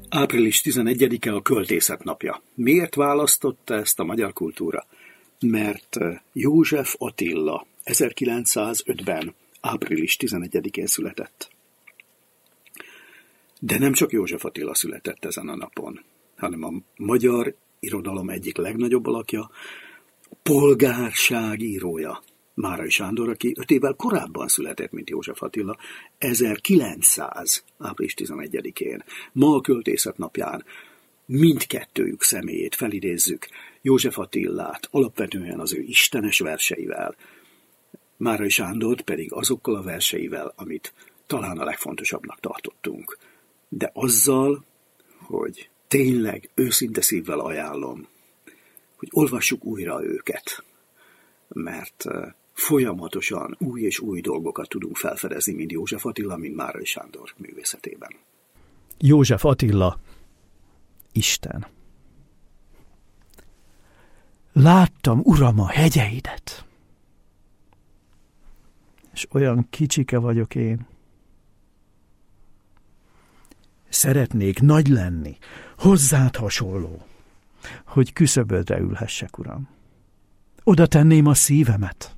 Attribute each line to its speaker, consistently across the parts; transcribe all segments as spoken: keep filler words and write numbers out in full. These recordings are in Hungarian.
Speaker 1: április tizenegyedike a költészet napja. Miért választotta ezt a magyar kultúra? Mert József Attila ezerkilencszázötben április tizenegyedikén született. De nem csak József Attila született ezen a napon, hanem a magyar irodalom egyik legnagyobb alakja, polgárság írója, Márai Sándor, aki öt évvel korábban született, mint József Attila, ezerkilencszáz április tizenegyedikén. Ma a költészet napján mindkettőjük személyét felidézzük, József Attilát alapvetően az ő istenes verseivel, Márai Sándort pedig azokkal a verseivel, amit talán a legfontosabbnak tartottunk. De azzal, hogy tényleg őszinte szívvel ajánlom, hogy olvassuk újra őket, mert folyamatosan új és új dolgokat tudunk felfedezni, mind József Attila, mind Márai Sándor művészetében.
Speaker 2: József Attila, Isten. Láttam, Uram, a hegyeidet, és olyan kicsike vagyok én. Szeretnék nagy lenni, hozzád hasonló, hogy küszöbödre ülhessek, Uram. Oda tenném a szívemet.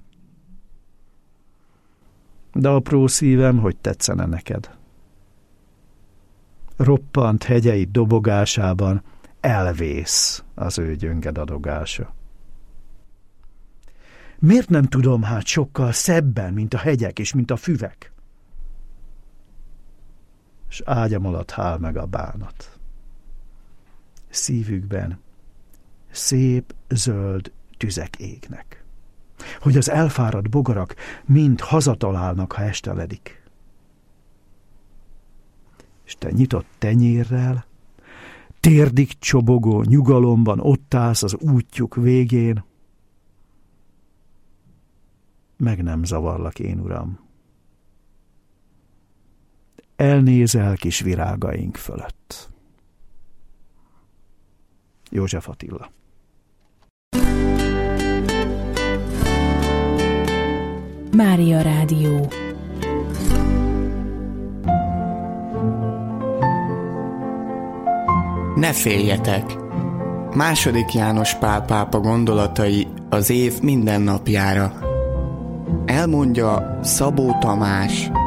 Speaker 2: De apró szívem, hogy tetszene neked. Roppant hegyeid dobogásában elvész az ő gyönged adogása. Miért nem tudom hát sokkal szebben, mint a hegyek és mint a füvek? S ágyam alatt hál meg a bánat. Szívükben szép zöld tüzek égnek, hogy az elfáradt bogarak mind hazatalálnak, ha esteledik. És te nyitott tenyérrel, térdig csobogó nyugalomban ott állsz az útjuk végén. Meg nem zavarlak én, Uram. Elnézel kis virágaink fölött. József Attila.
Speaker 3: Mária Rádió.
Speaker 4: Ne féljetek! Második János Pál pápa gondolatai az év minden napjára. Elmondja Szabó Tamás,